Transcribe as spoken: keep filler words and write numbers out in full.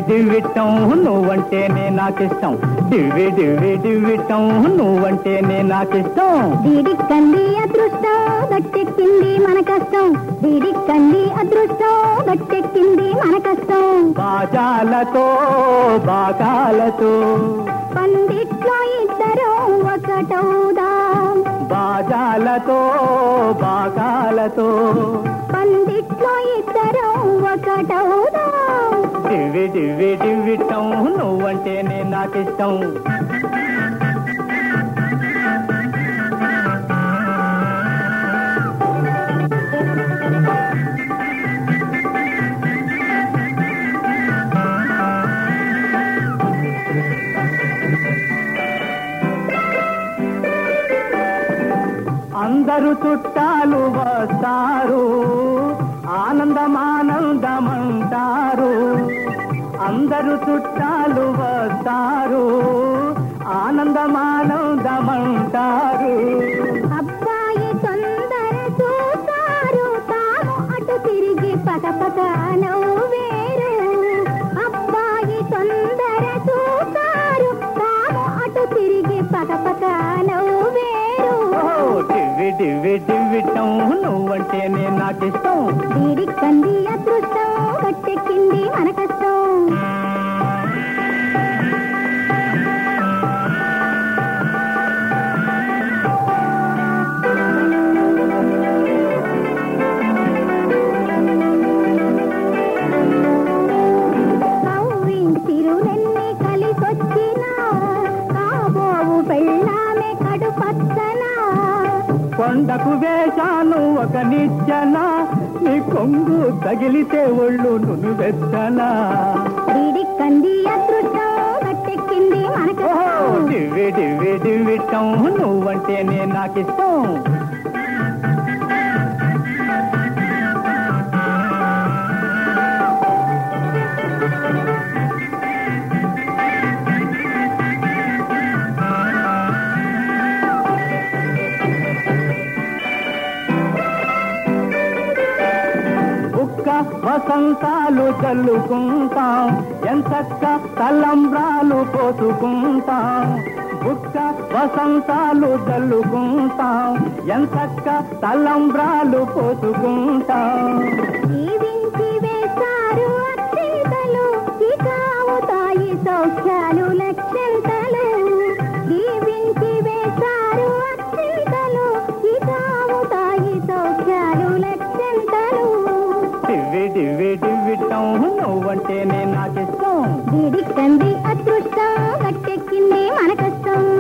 దివ్విట్టం నువ్వంటేనే నాకిష్టం దివ్వి దివ్వి దివ్విట్టం నువ్వంటేనే నాకిష్టం దీడిక్కంది అదృష్టం గట్టెక్కింది మన కష్టం దీడిక్కంది అదృష్టం గట్టెక్కింది మన కష్టం బాజాలతో బాగాలతో పందిట్లో ఇద్దరు ఒకటవుదాం బాజాలతో బాగాలతో పందిట్లో ఇద్దరు ఒకటవుదాం దివ్వి దివ్వి దివ్విట్టం నువ్వంటేనే నాకిష్టం అందరూ చుట్టాలు వస్తారు ఆనందమానందమంటారు అందరూ చుట్టాలు వస్తారు ఆనందమానందమంటారు అబ్బాయి తొందర చూస్తారు తాము అటు తిరిగి పక పక నవ్వేరు అబ్బాయి తొందర చూస్తారు తాము అటు తిరిగి పక పక నవ్వేరు దివ్వి దివ్వి దివ్విట్టం నువ్వంటేనే నాకిష్టం దీడిక్కంది అదృష్టం గట్టెక్కింది మన కష్టం తిరునెన్ని కలిసొచ్చినా కాబోవు పెళ్ళామే కడు పచ్చనా కొండకు వేశాను ఒక నిచ్చెన నీ కొంగు తగిలితే ఒళ్ళు నును వెచ్చనా దీడిక్కంది అదృష్టం గట్టెక్కింది మన కష్టం దివ్వి దివ్వి దివ్విట్టం నువ్వంటేనే నాకిష్టం వసంతాలు చల్లుకుంటాం ఎంతక్క తలంబ్రాలు పోసుకుంటాం బుక్క వసంతాలు చల్లుకుంటాం ఎంతక్క తలంబ్రాలు పోసుకుంటాం జీవించి వేశారు అత్యంతలు ఇకావుతాయి సౌఖ్యాలు లక్షంతలు జీవించి వేశారు అత్యంతలు ఇకావుతాయి సౌఖ్యాలు లక్షంతలు దివ్వి దివ్వి దివ్విట్టం నువ్వంటేనే నాకిష్టం దీడిక్కంది అదృష్టం గట్టెక్కింది మన కష్టం